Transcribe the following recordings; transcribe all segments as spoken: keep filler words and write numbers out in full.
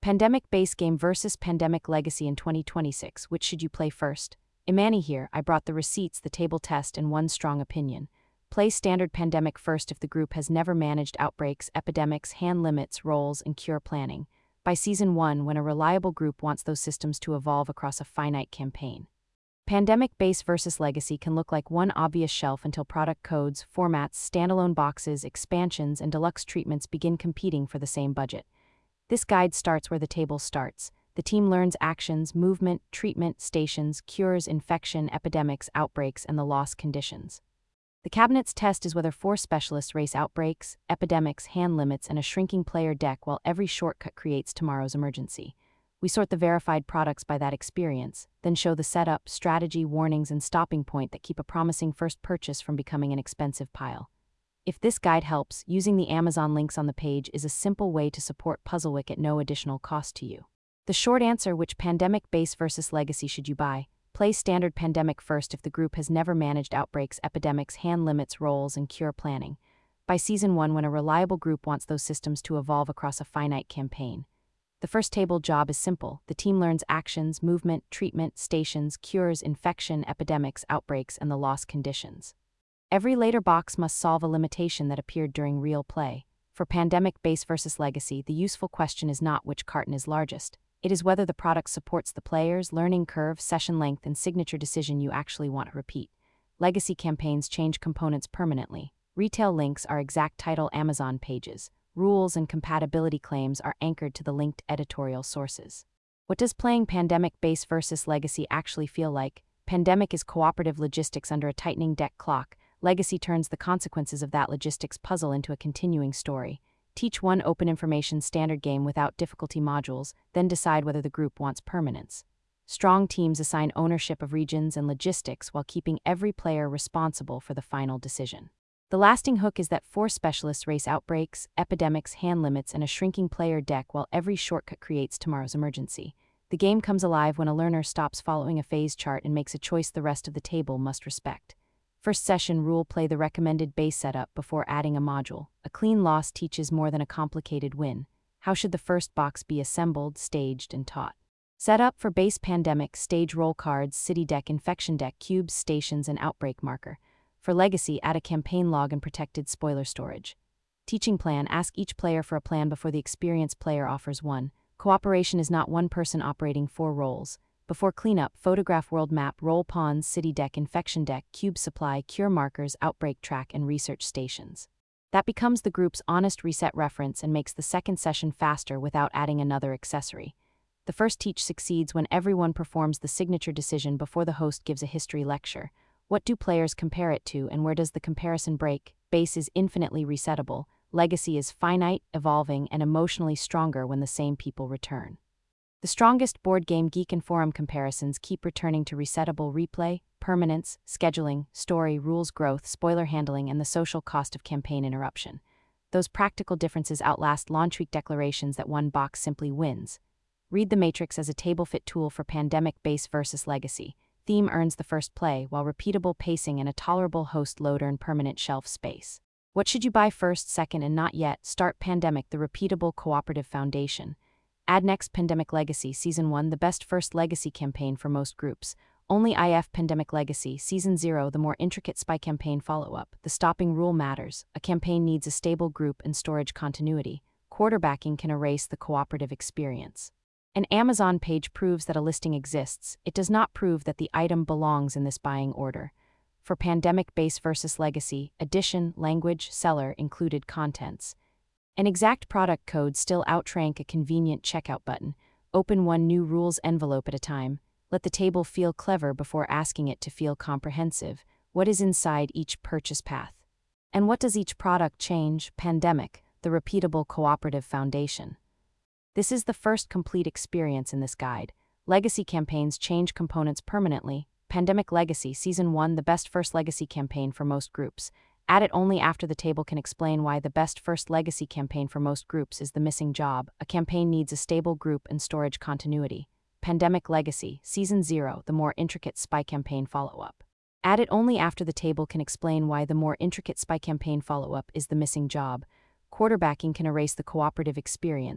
Pandemic Base Game versus Pandemic Legacy in twenty twenty-six. Which should you play first? Imani here. I brought the receipts, the table test, and one strong opinion. Play standard Pandemic first if the group has never managed outbreaks, epidemics, hand limits, roles, and cure planning. By Season one, when a reliable group wants those systems to evolve across a finite campaign. Pandemic Base versus Legacy can look like one obvious shelf until product codes, formats, standalone boxes, expansions, and deluxe treatments begin competing for the same budget. This guide starts where the table starts. The team learns actions, movement, treatment, stations, cures, infection, epidemics, outbreaks, and the loss conditions. The cabinet's test is whether four specialists race outbreaks, epidemics, hand limits, and a shrinking player deck while every shortcut creates tomorrow's emergency. We sort the verified products by that experience, then show the setup, strategy, warnings, and stopping point that keep a promising first purchase from becoming an expensive pile. If this guide helps, using the Amazon links on the page is a simple way to support Puzzlewick at no additional cost to you. The short answer: which Pandemic Base versus Legacy should you buy? Play standard Pandemic first if the group has never managed outbreaks, epidemics, hand limits, roles, and cure planning. By Season one, when a reliable group wants those systems to evolve across a finite campaign. The first table job is simple. The team learns actions, movement, treatment, stations, cures, infection, epidemics, outbreaks, and the loss conditions. Every later box must solve a limitation that appeared during real play. For Pandemic Base versus Legacy, the useful question is not which carton is largest. It is whether the product supports the player's learning curve, session length, and signature decision you actually want to repeat. Legacy campaigns change components permanently. Retail links are exact title Amazon pages. Rules and compatibility claims are anchored to the linked editorial sources. What does playing Pandemic Base versus Legacy actually feel like? Pandemic is cooperative logistics under a tightening deck clock. Legacy turns the consequences of that logistics puzzle into a continuing story. Teach one open information standard game without difficulty modules, then decide whether the group wants permanence. Strong teams assign ownership of regions and logistics while keeping every player responsible for the final decision. The lasting hook is that four specialists race outbreaks, epidemics, hand limits, and a shrinking player deck while every shortcut creates tomorrow's emergency. The game comes alive when a learner stops following a phase chart and makes a choice the rest of the table must respect. First session rule: play the recommended base setup before adding a module. A clean loss teaches more than a complicated win. How should the first box be assembled, staged, and taught? Setup for base Pandemic: stage roll cards, city deck, infection deck, cubes, stations, and outbreak marker. For Legacy, add a campaign log and protected spoiler storage. Teaching plan: ask each player for a plan before the experienced player offers one. Cooperation is not one person operating four roles. Before cleanup, photograph world map, roll pawns, city deck, infection deck, cube supply, cure markers, outbreak track, and research stations. That becomes the group's honest reset reference and makes the second session faster without adding another accessory. The first teach succeeds when everyone performs the signature decision before the host gives a history lecture. What do players compare it to, and where does the comparison break? Base is infinitely resettable. Legacy is finite, evolving, and emotionally stronger when the same people return. The strongest board game geek and forum comparisons keep returning to resettable replay, permanence, scheduling, story, rules growth, spoiler handling, and the social cost of campaign interruption. Those practical differences outlast launch week declarations that one box simply wins. Read the Matrix as a table-fit tool for Pandemic Base versus Legacy. Theme earns the first play, while repeatable pacing and a tolerable host load earn permanent shelf space. What should you buy first, second, and not yet? Start Pandemic, the repeatable cooperative foundation. Add next Pandemic Legacy, Season one, the best first Legacy campaign for most groups. Only I F Pandemic Legacy, Season zero, the more intricate spy campaign follow-up. The stopping rule matters. A campaign needs a stable group and storage continuity. Quarterbacking can erase the cooperative experience. An Amazon page proves that a listing exists. It does not prove that the item belongs in this buying order. For Pandemic Base versus Legacy, edition, language, seller, included contents. An exact product code still outrank a convenient checkout button. Open one new rules envelope at a time. Let the table feel clever before asking it to feel comprehensive. What is inside each purchase path? And what does each product change? Pandemic, the repeatable cooperative foundation. This is the first complete experience in this guide. Legacy campaigns change components permanently. Pandemic Legacy, Season one, the best first Legacy campaign for most groups. Add it only after the table can explain why the best first Legacy campaign for most groups is the missing job. A campaign needs a stable group and storage continuity. Pandemic Legacy, Season zero, the more intricate spy campaign follow-up. Add it only after the table can explain why the more intricate spy campaign follow-up is the missing job. Quarterbacking can erase the cooperative experience.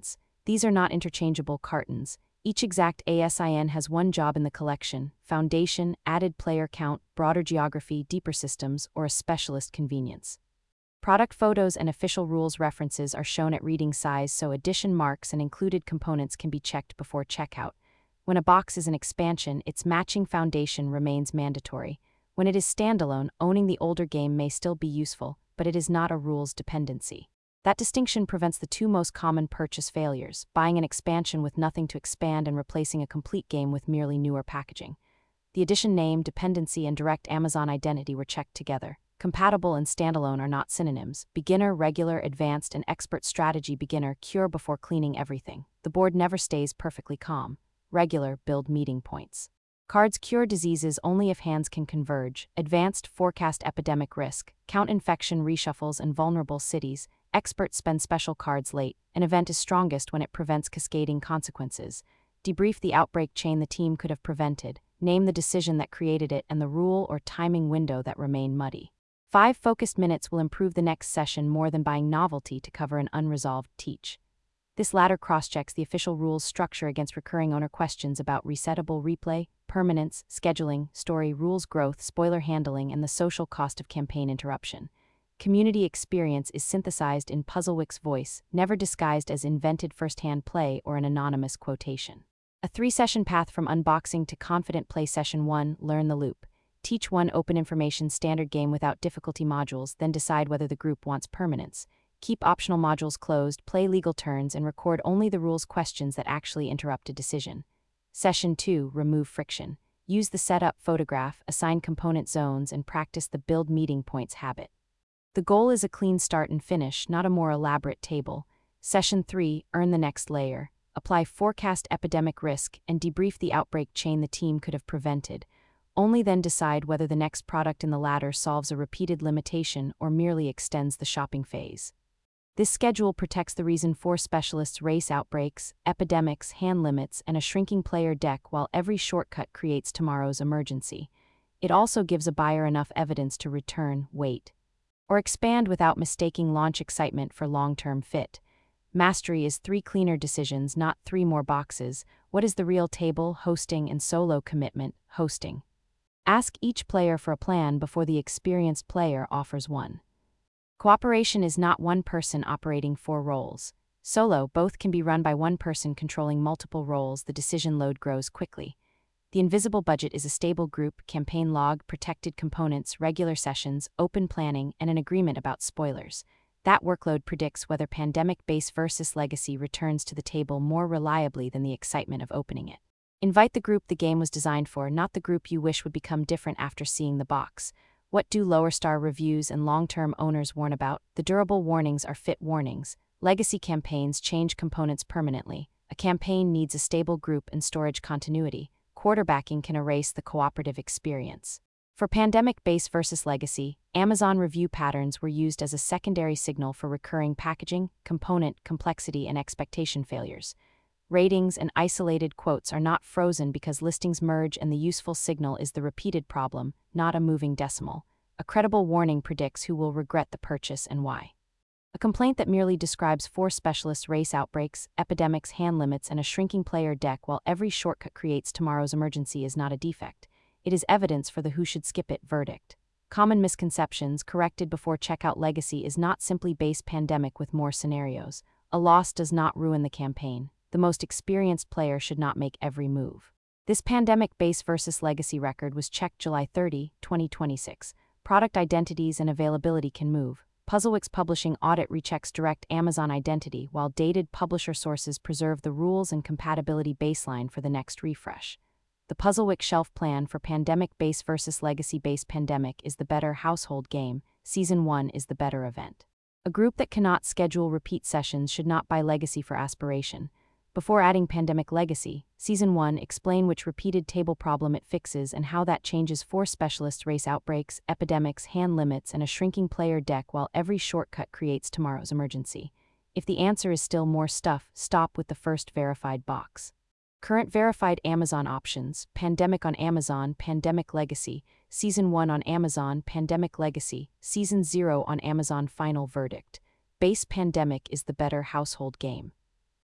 These are not interchangeable cartons. Each exact ASIN has one job in the collection: foundation, added player count, broader geography, deeper systems, or a specialist convenience. Product photos and official rules references are shown at reading size so addition marks and included components can be checked before checkout. When a box is an expansion, its matching foundation remains mandatory. When it is standalone, owning the older game may still be useful, but it is not a rules dependency. That distinction prevents the two most common purchase failures: buying an expansion with nothing to expand and replacing a complete game with merely newer packaging. The edition name, dependency, and direct Amazon identity were checked together. Compatible and standalone are not synonyms. Beginner, regular, advanced, and expert strategy. Beginner, cure before cleaning everything. The board never stays perfectly calm. Regular, build meeting points. Cards cure diseases only if hands can converge. Advanced, forecast epidemic risk, count infection reshuffles and vulnerable cities. Experts spend special cards late. An event is strongest when it prevents cascading consequences. Debrief the outbreak chain the team could have prevented. Name the decision that created it and the rule or timing window that remain muddy. Five focused minutes will improve the next session more than buying novelty to cover an unresolved teach. This latter cross-checks the official rules structure against recurring owner questions about resettable replay, permanence, scheduling, story rules growth, spoiler handling, and the social cost of campaign interruption. Community experience is synthesized in Puzzlewick's voice, never disguised as invented first-hand play or an anonymous quotation. A three-session path from unboxing to confident play. Session one, learn the loop. Teach one open information standard game without difficulty modules, then decide whether the group wants permanence. Keep optional modules closed, play legal turns, and record only the rules questions that actually interrupt a decision. Session two, remove friction. Use the setup photograph, assign component zones, and practice the build meeting points habit. The goal is a clean start and finish, not a more elaborate table. Session three, earn the next layer. Apply forecast epidemic risk and debrief the outbreak chain the team could have prevented. Only then decide whether the next product in the ladder solves a repeated limitation or merely extends the shopping phase. This schedule protects the reason for specialists race outbreaks, epidemics, hand limits, and a shrinking player deck while every shortcut creates tomorrow's emergency. It also gives a buyer enough evidence to return, wait, or expand without mistaking launch excitement for long-term fit. Mastery is three cleaner decisions, not three more boxes. What is the real table, hosting, and solo commitment, hosting? Ask each player for a plan before the experienced player offers one. Cooperation is not one person operating four roles. Solo, both can be run by one person controlling multiple roles. The decision load grows quickly. The invisible budget is a stable group, campaign log, protected components, regular sessions, open planning, and an agreement about spoilers. That workload predicts whether Pandemic Base versus Legacy returns to the table more reliably than the excitement of opening it. Invite the group the game was designed for, not the group you wish would become different after seeing the box. What do lower star reviews and long-term owners warn about? The durable warnings are fit warnings. Legacy campaigns change components permanently. A campaign needs a stable group and storage continuity. Quarterbacking can erase the cooperative experience. For Pandemic Base versus Legacy, Amazon review patterns were used as a secondary signal for recurring packaging, component complexity, and expectation failures. Ratings and isolated quotes are not frozen because listings merge and the useful signal is the repeated problem, not a moving decimal. A credible warning predicts who will regret the purchase and why. A complaint that merely describes four specialists race outbreaks, epidemics, hand limits, and a shrinking player deck while every shortcut creates tomorrow's emergency is not a defect. It is evidence for the who should skip it verdict. Common misconceptions corrected before checkout. Legacy is not simply base Pandemic with more scenarios. A loss does not ruin the campaign. The most experienced player should not make every move. This Pandemic Base versus Legacy record was checked July thirtieth, twenty twenty-six. Product identities and availability can move. Puzzlewick's publishing audit rechecks direct Amazon identity, while dated publisher sources preserve the rules and compatibility baseline for the next refresh. The Puzzlewick shelf plan for Pandemic Base versus Legacy. Base Pandemic is the better household game. Season one is the better event. A group that cannot schedule repeat sessions should not buy Legacy for aspiration. Before adding Pandemic Legacy, Season one, explain which repeated table problem it fixes and how that changes four specialists race outbreaks, epidemics, hand limits, and a shrinking player deck while every shortcut creates tomorrow's emergency. If the answer is still more stuff, stop with the first verified box. Current verified Amazon options: Pandemic on Amazon, Pandemic Legacy, Season one on Amazon, Pandemic Legacy, Season zero on Amazon. Final verdict: Base Pandemic is the better household game.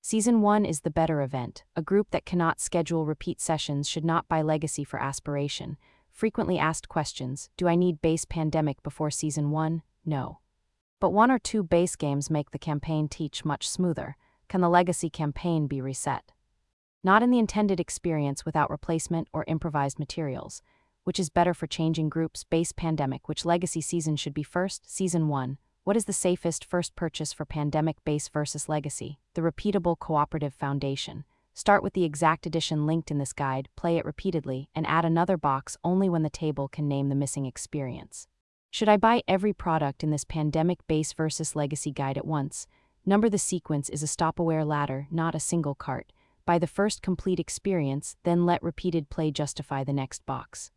Season one is the better event. A group that cannot schedule repeat sessions should not buy Legacy for aspiration. Frequently asked questions: do I need base Pandemic before Season one? No. But one or two base games make the campaign teach much smoother. Can the Legacy campaign be reset? Not in the intended experience without replacement or improvised materials. Which is better for changing groups? Base Pandemic. Which Legacy season should be first? Season one. What is the safest first purchase for Pandemic base versus Legacy? The Repeatable Cooperative Foundation. Start with the exact edition linked in this guide, play it repeatedly, and add another box only when the table can name the missing experience. Should I buy every product in this Pandemic base versus Legacy guide at once? Number the sequence is a stop-aware ladder, not a single cart. Buy the first complete experience, then let repeated play justify the next box.